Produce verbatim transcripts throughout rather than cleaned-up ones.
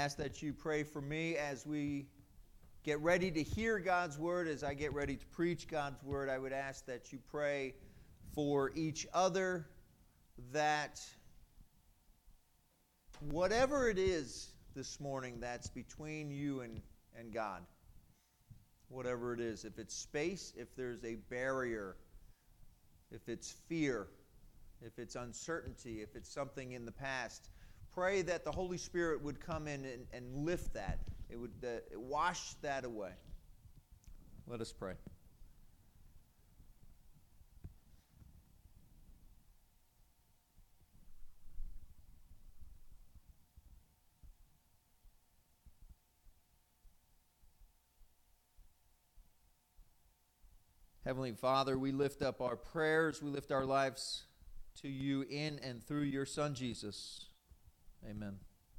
ask that you pray for me as we get ready to hear God's Word, as I get ready to preach God's Word. I would ask that you pray for each other, that whatever it is this morning that's between you and, and God, whatever it is, if it's space, if there's a barrier, if it's fear, if it's uncertainty, if it's something in the past, pray that the Holy Spirit would come in and, and lift that. It would uh, wash that away. Let us pray. Heavenly Father, we lift up our prayers, we lift our lives to you in and through your Son, Jesus. Amen.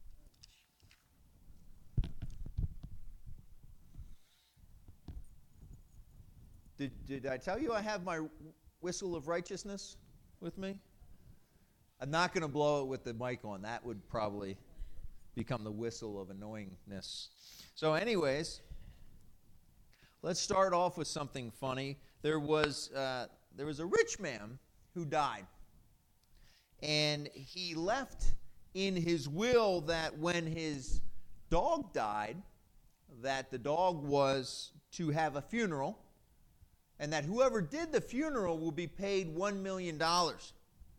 Did, did I tell you I have my whistle of righteousness with me? I'm not going to blow it with the mic on. That would probably become the whistle of annoyingness. So anyways, let's start off with something funny. There was uh, there was a rich man who died. And he left in his will that when his dog died, that the dog was to have a funeral, and that whoever did the funeral will be paid one million dollars.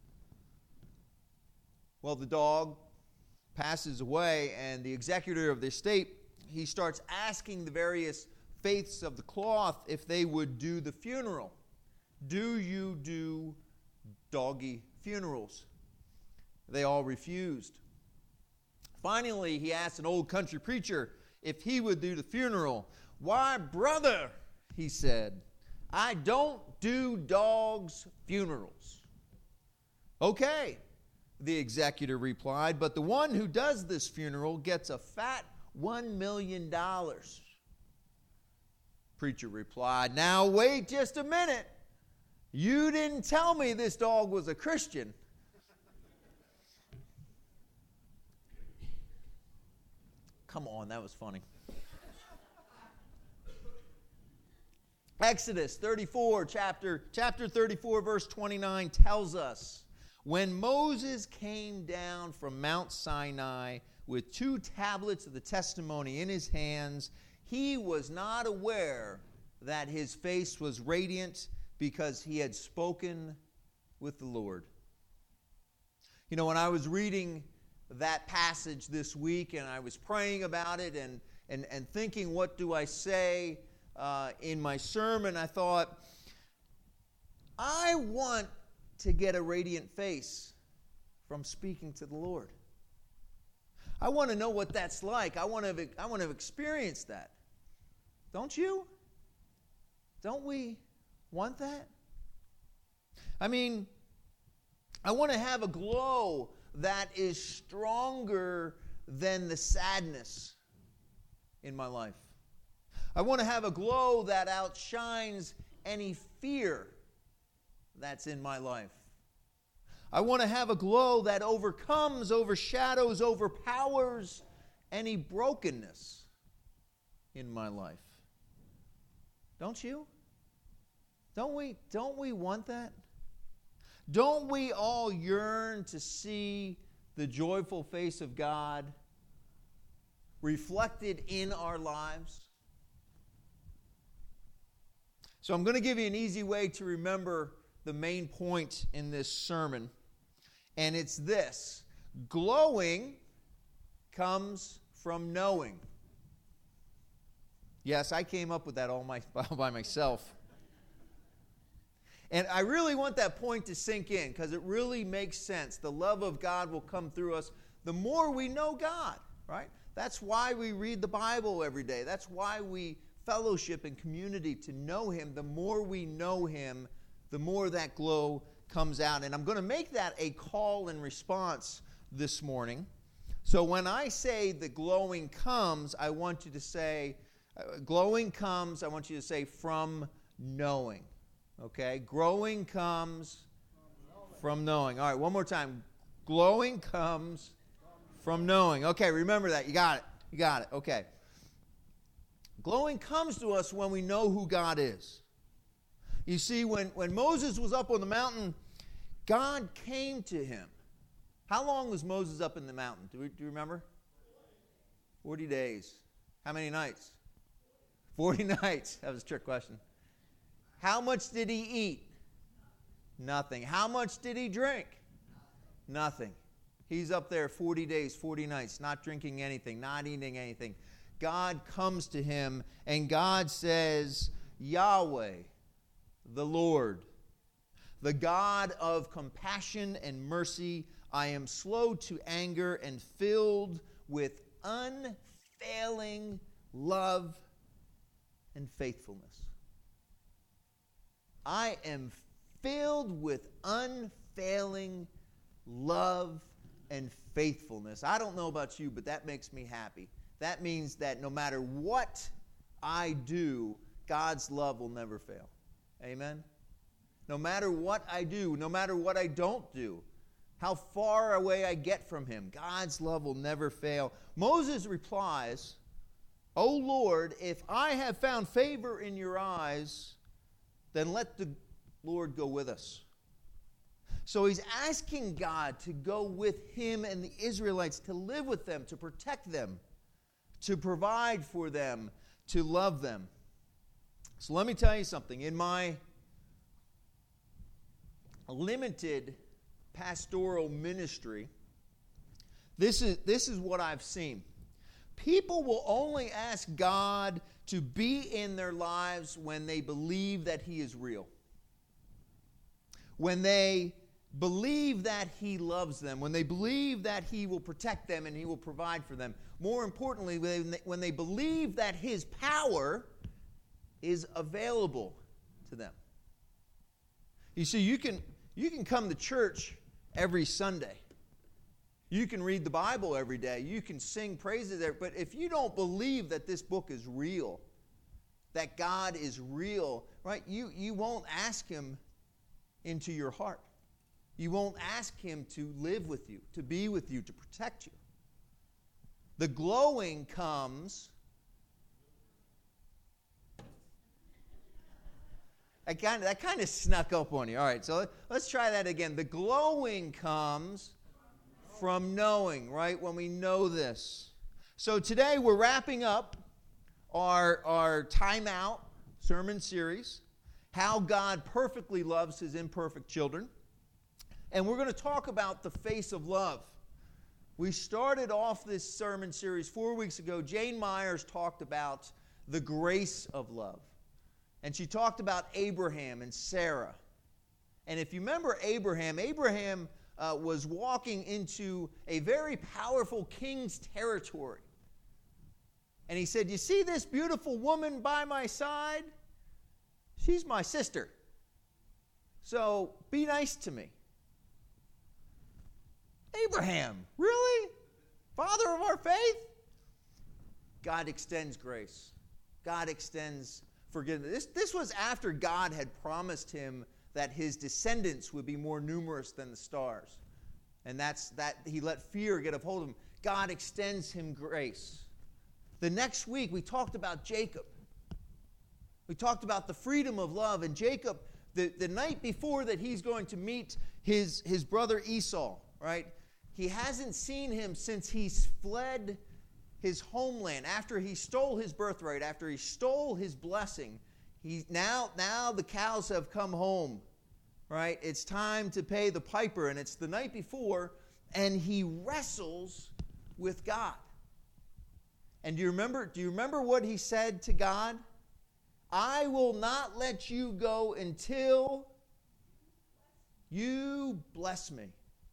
Well, the dog passes away, and the executor of the estate, he starts asking the various faiths of the cloth if they would do the funeral. Do you do doggy funerals? They all refused. Finally, he asked an old country preacher if he would do the funeral. "Why, brother," he said, "I don't do dogs' funerals." "Okay," the executor replied, "but the one who does this funeral gets a fat one million dollars. Preacher replied, "Now wait just a minute. You didn't tell me this dog was a Christian." Come on, that was funny. Exodus thirty-four, chapter, chapter thirty-four, verse twenty-nine tells us, when Moses came down from Mount Sinai with two tablets of the testimony in his hands, he was not aware that his face was radiant because he had spoken with the Lord. You know, when I was reading that passage this week and I was praying about it and, and, and thinking, what do I say uh, in my sermon, I thought, I want to get a radiant face from speaking to the Lord. I want to know what that's like. I want to, I want to experience that. Don't you? Don't we want that? I mean, I want to have a glow that is stronger than the sadness in my life. I want to have a glow that outshines any fear that's in my life. I want to have a glow that overcomes, overshadows, overpowers any brokenness in my life. Don't you? Don't we, don't we want that? Don't we all yearn to see the joyful face of God reflected in our lives? So I'm going to give you an easy way to remember the main point in this sermon, and it's this: glowing comes from knowing. Yes, I came up with that all, my, all by myself. And I really want that point to sink in because it really makes sense. The love of God will come through us the more we know God, right? That's why we read the Bible every day. That's why we fellowship and community, to know Him. The more we know Him, the more that glow comes out. And I'm going to make that a call and response this morning. So when I say the glowing comes, I want you to say, uh, glowing comes, I want you to say from knowing. Okay? Growing comes from knowing. All right, one more time. Glowing comes from knowing. Okay, remember that. You got it. You got it. Okay. Glowing comes to us when we know who God is. You see, when, when Moses was up on the mountain, God came to him. How long was Moses up in the mountain? Do, we, do you remember? forty days. How many nights? forty nights. That was a trick question. How much did he eat? Nothing. How much did he drink? Nothing. He's up there forty days, forty nights, not drinking anything, not eating anything. God comes to him, and God says, Yahweh, the Lord, the God of compassion and mercy, I am slow to anger and filled with unfailing love and faithfulness. I am filled with unfailing love and faithfulness. I don't know about you, but that makes me happy. That means that no matter what I do, God's love will never fail. Amen? No matter what I do, no matter what I don't do, how far away I get from him, God's love will never fail. Moses replies, O Lord, if I have found favor in your eyes, then let the Lord go with us. So he's asking God to go with him and the Israelites, to live with them, to protect them, to provide for them, to love them. So let me tell you something. In my limited pastoral ministry, this is, this is what I've seen. People will only ask God to be in their lives when they believe that he is real. When they believe that he loves them, when they believe that he will protect them and he will provide for them. More importantly, when they, when they believe that his power is available to them. You see, you can, you can come to church every Sunday. You can read the Bible every day. You can sing praises there. But if you don't believe that this book is real, that God is real, right, you, you won't ask him into your heart. You won't ask him to live with you, to be with you, to protect you. The glowing comes. That kind of, that kind of snuck up on you. All right, so let's try that again. The glowing comes from knowing, right? When we know this. So today we're wrapping up our, our Time Out sermon series, How God Perfectly Loves His Imperfect Children. And we're going to talk about the face of love. We started off this sermon series four weeks ago. Jane Myers talked about the grace of love. And she talked about Abraham and Sarah. And if you remember Abraham, Abraham uh, was walking into a very powerful king's territory. And he said, you see this beautiful woman by my side? She's my sister. So be nice to me. Abraham, really? Father of our faith? God extends grace. God extends forgiveness. This, this was after God had promised him that his descendants would be more numerous than the stars. And that's that he let fear get a hold of him. God extends him grace. The next week we talked about Jacob. We talked about the freedom of love. And Jacob, the, the night before that he's going to meet his, his brother Esau, right? He hasn't seen him since he's fled his homeland, after he stole his birthright, after he stole his blessing. He, now, now the cows have come home, right? It's time to pay the piper, and it's the night before, and he wrestles with God. And do you remember, do you remember what he said to God? I will not let you go until you bless me.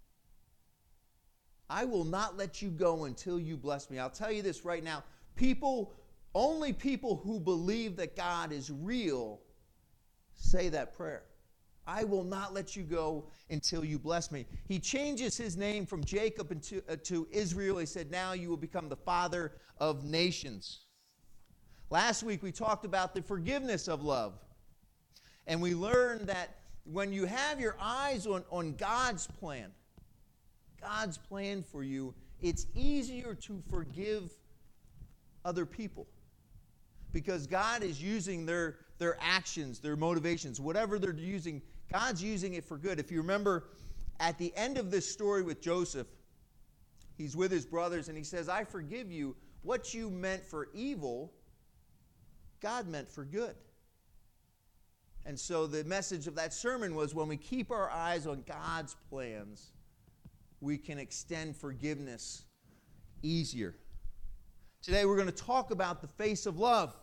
I will not let you go until you bless me. I'll tell you this right now. People, only people who believe that God is real say that prayer. I will not let you go until you bless me. He changes his name from Jacob into, uh, to Israel. He said, now you will become the father of nations. Last week we talked about the forgiveness of love. And we learned that when you have your eyes on, on God's plan, God's plan for you, it's easier to forgive other people. Because God is using their, their actions, their motivations, whatever they're using, God's using it for good. If you remember, at the end of this story with Joseph, he's with his brothers and he says, I forgive you. What you meant for evil, God meant for good. And so the message of that sermon was when we keep our eyes on God's plans, we can extend forgiveness easier. Today we're going to talk about the face of love.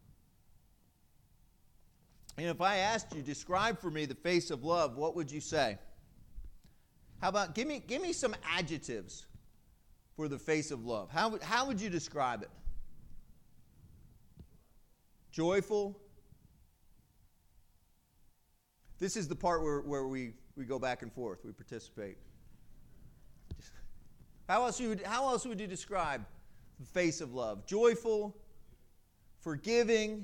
And if I asked you, describe for me the face of love, what would you say? How about, give me, give me some adjectives for the face of love. How, how would you describe it? Joyful. This is the part where, where we, we go back and forth. We participate. How else, you would, how else would you describe the face of love? Joyful, forgiving,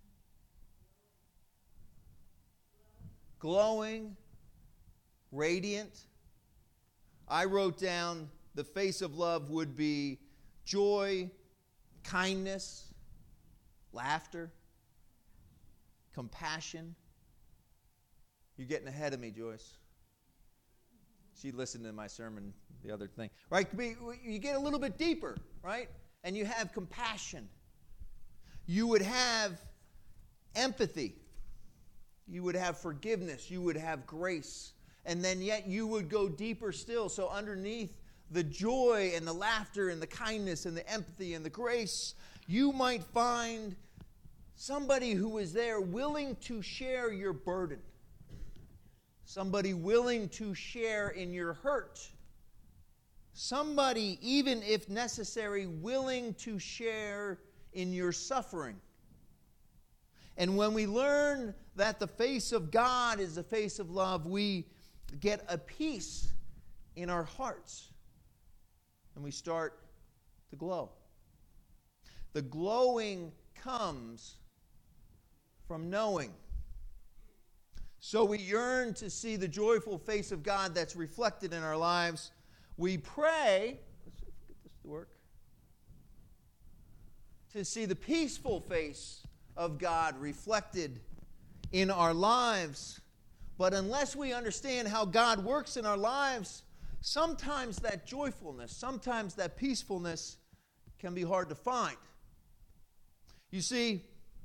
glowing, radiant. I wrote down the face of love would be joy, kindness, laughter, compassion. You're getting ahead of me, Joyce. She listened to my sermon, the other thing. Right? You get a little bit deeper, right? And you have compassion. You would have empathy. You would have forgiveness. You would have grace. And then yet you would go deeper still. So underneath the joy and the laughter and the kindness and the empathy and the grace, you might find somebody who is there willing to share your burden. Somebody willing to share in your hurt. Somebody, even if necessary, willing to share in your suffering. And when we learn that the face of God is the face of love, we get a peace in our hearts. And we start to glow. The glowing comes from knowing. So we yearn to see the joyful face of God that's reflected in our lives. We pray, let's get this to work, to see the peaceful face of God reflected in our lives. But unless we understand how God works in our lives, sometimes that joyfulness, sometimes that peacefulness can be hard to find. You see,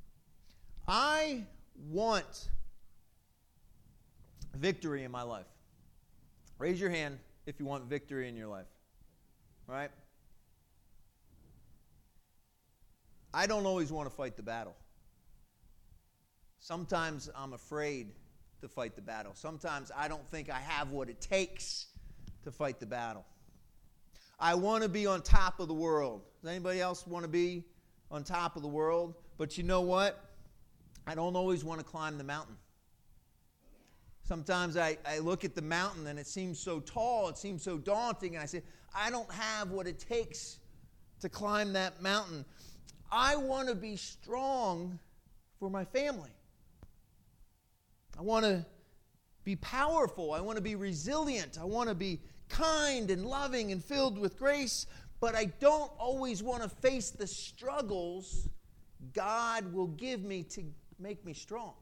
I want victory in my life. Raise your hand if you want victory in your life. All right? I don't always want to fight the battle. Sometimes I'm afraid to fight the battle. Sometimes I don't think I have what it takes to fight the battle. I want to be on top of the world. Does anybody else want to be on top of the world? But you know what? I don't always want to climb the mountain. Sometimes I, I look at the mountain and it seems so tall, it seems so daunting, and I say, I don't have what it takes to climb that mountain. I want to be strong for my family. I want to be powerful. I want to be resilient. I want to be kind and loving and filled with grace, but I don't always want to face the struggles God will give me to make me strong.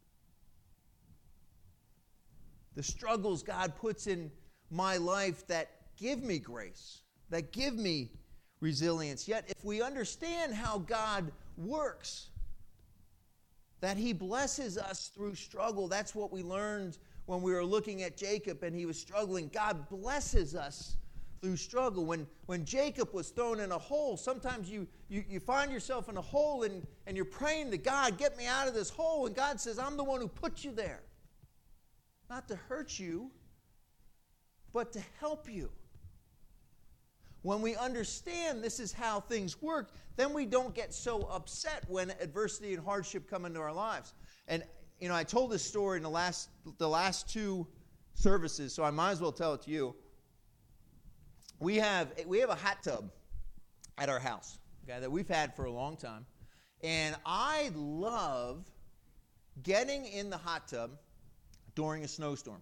The struggles God puts in my life that give me grace, that give me resilience. Yet if we understand how God works, that He blesses us through struggle. That's what we learned when we were looking at Jacob and he was struggling. God blesses us through struggle. When, when Jacob was thrown in a hole, sometimes you, you, you find yourself in a hole and, and you're praying to God, get me out of this hole. And God says, I'm the one who put you there. Not to hurt you, but to help you. When we understand this is how things work, then we don't get so upset when adversity and hardship come into our lives. And, you know, I told this story in the last, the last two services, so I might as well tell it to you. We have, we have a hot tub at our house, okay, that we've had for a long time. And I love getting in the hot tub during a snowstorm.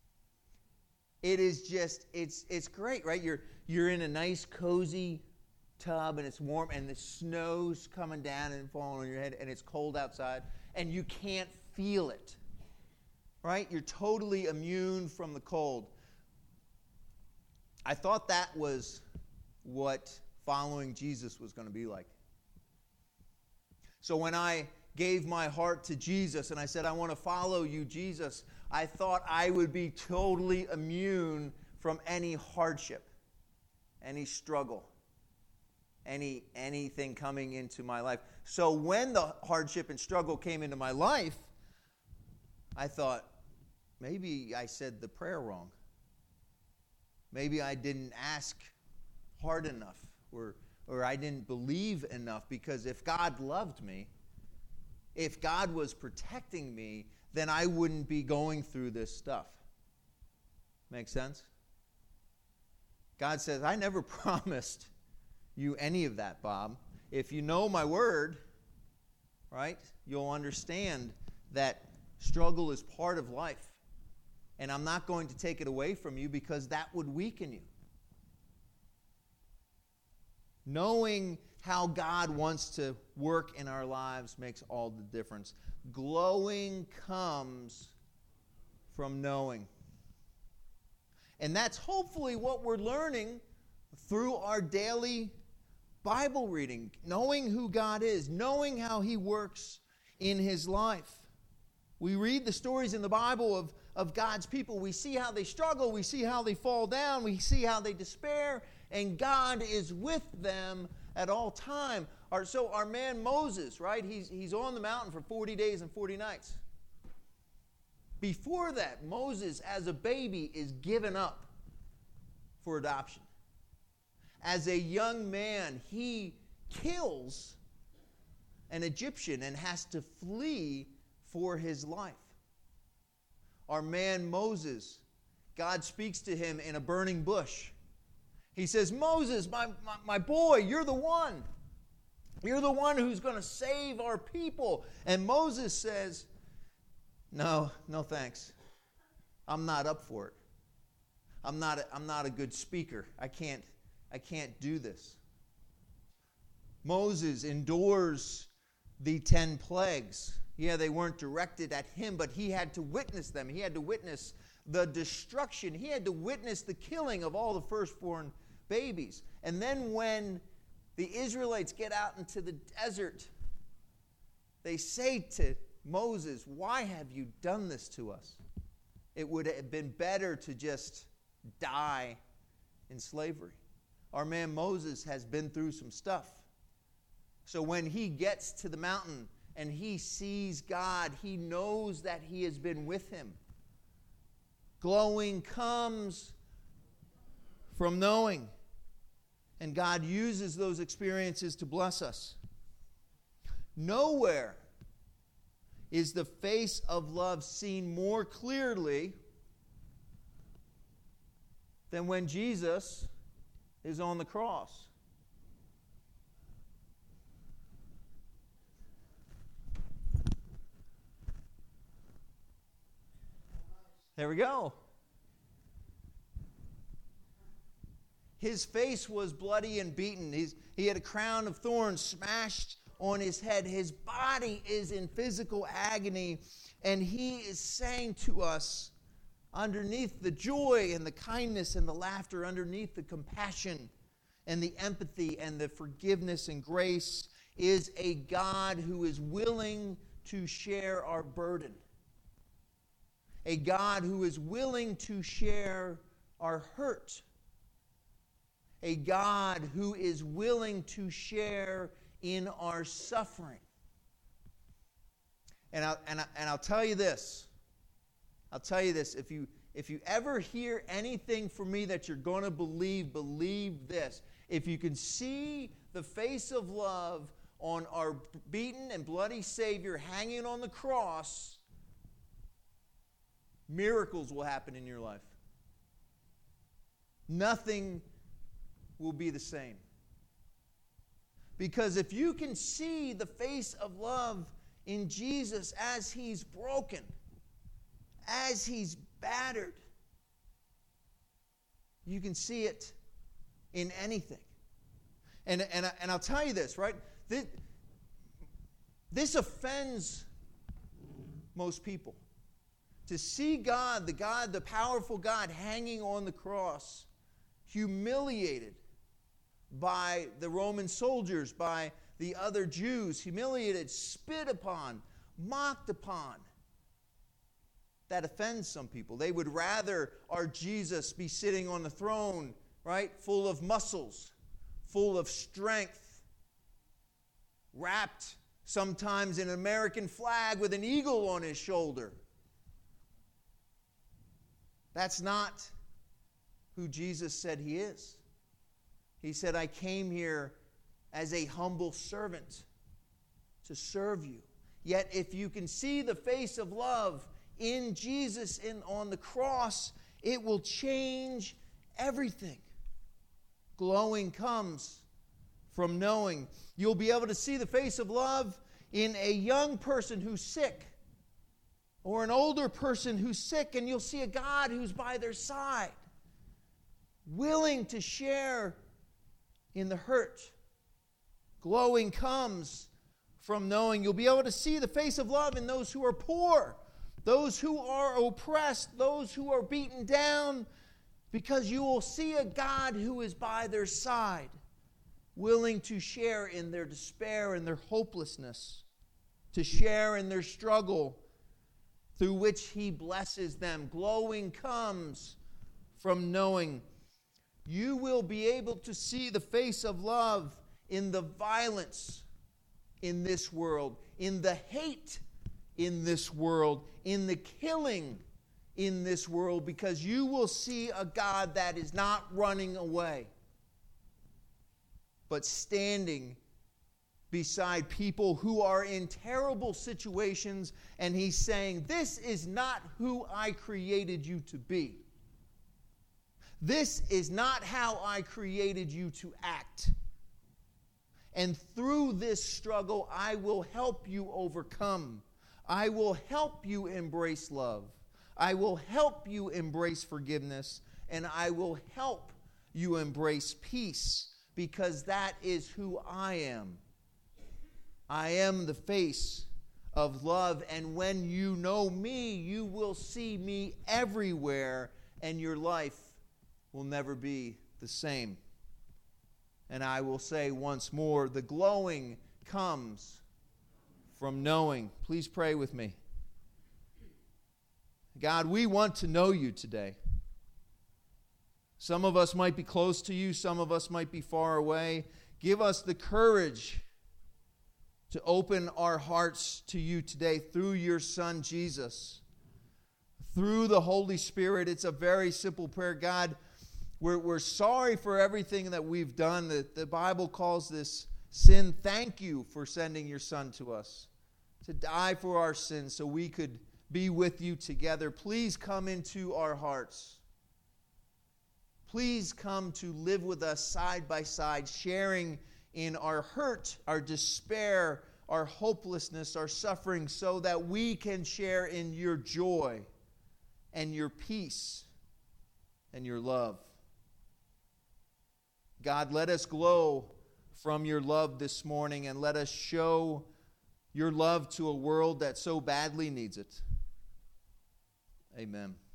It is just, it's it's great, right? You're you're in a nice, cozy tub and it's warm and the snow's coming down and falling on your head and it's cold outside and you can't feel it, right? You're totally immune from the cold. I thought that was what following Jesus was going to be like. So when I gave my heart to Jesus and I said, I want to follow you, Jesus, I thought I would be totally immune from any hardship, any struggle, any anything coming into my life. So when the hardship and struggle came into my life, I thought, maybe I said the prayer wrong. Maybe I didn't ask hard enough, or or I didn't believe enough, because if God loved me, if God was protecting me, then I wouldn't be going through this stuff. Make sense? God says, I never promised you any of that, Bob. If you know my word, right, you'll understand that struggle is part of life. And I'm not going to take it away from you because that would weaken you. Knowing how God wants to work in our lives makes all the difference. Glowing comes from knowing. And that's hopefully what we're learning through our daily Bible reading. Knowing who God is, knowing how He works in His life. We read the stories in the Bible of, of God's people. We see how they struggle. We see how they fall down. We see how they despair. And God is with them at all time. Our, so our man Moses, right? He's, he's on the mountain for forty days and forty nights. Before that, Moses, as a baby, is given up for adoption. As a young man, he kills an Egyptian and has to flee for his life. Our man Moses, God speaks to him in a burning bush. He says, Moses, my, my, my boy, you're the one. You're the one who's going to save our people. And Moses says, no, no thanks. I'm not up for it. I'm not a, I'm not a good speaker. I can't, I can't do this. Moses endures the ten plagues. Yeah, they weren't directed at him, but he had to witness them. He had to witness the destruction. He had to witness the killing of all the firstborn babies. And then when the Israelites get out into the desert, they say to Moses, why have you done this to us? It would have been better to just die in slavery. Our man Moses has been through some stuff. So when he gets to the mountain and he sees God, he knows that He has been with him. Glowing comes from knowing. And God uses those experiences to bless us. Nowhere is the face of love seen more clearly than when Jesus is on the cross. There we go. His face was bloody and beaten. He's, he had a crown of thorns smashed on his head. His body is in physical agony. And He is saying to us, underneath the joy and the kindness and the laughter, underneath the compassion and the empathy and the forgiveness and grace, is a God who is willing to share our burden. A God who is willing to share our hurt. A God who is willing to share in our suffering. And I'll, and, I, and I'll tell you this. I'll tell you this. If you, if you ever hear anything from me that you're going to believe, believe this. If you can see the face of love on our beaten and bloody Savior hanging on the cross, miracles will happen in your life. Nothing will be the same. Because if you can see the face of love in Jesus as He's broken, as He's battered, you can see it in anything. And, and, and I'll tell you this, right? This, this offends most people. To see God, the God, the powerful God, hanging on the cross, humiliated by the Roman soldiers, by the other Jews, humiliated, spit upon, mocked upon. That offends some people. They would rather our Jesus be sitting on the throne, right, full of muscles, full of strength, wrapped sometimes in an American flag with an eagle on his shoulder. That's not who Jesus said he is. He said, I came here as a humble servant to serve you. Yet if you can see the face of love in Jesus and on the cross, it will change everything. Glowing comes from knowing. You'll be able to see the face of love in a young person who's sick, or an older person who's sick, and you'll see a God who's by their side, willing to share in the hurt. Glowing comes from knowing. You'll be able to see the face of love in those who are poor, those who are oppressed, those who are beaten down, because you will see a God who is by their side, willing to share in their despair and their hopelessness, to share in their struggle, through which he blesses them. Glowing comes from knowing. You will be able to see the face of love in the violence in this world, in the hate in this world, in the killing in this world, because you will see a God that is not running away, but standing beside people who are in terrible situations, and he's saying, this is not who I created you to be. This is not how I created you to act. And through this struggle, I will help you overcome. I will help you embrace love. I will help you embrace forgiveness. And I will help you embrace peace, because that is who I am. I am the face of love, and when you know me, you will see me everywhere, and your life will never be the same. And I will say once more, the glowing comes from knowing. Please pray with me. God, we want to know you today. Some of us might be close to you, some of us might be far away. Give us the courage to open our hearts to you today through your Son, Jesus. Through the Holy Spirit. It's a very simple prayer. God, we're, we're sorry for everything that we've done. The, the Bible calls this sin. Thank you for sending your Son to us to die for our sins so we could be with you together. Please come into our hearts. Please come to live with us side by side, sharing in our hurt, our despair, our hopelessness, our suffering, so that we can share in your joy and your peace and your love. God, let us glow from your love this morning, and let us show your love to a world that so badly needs it. Amen.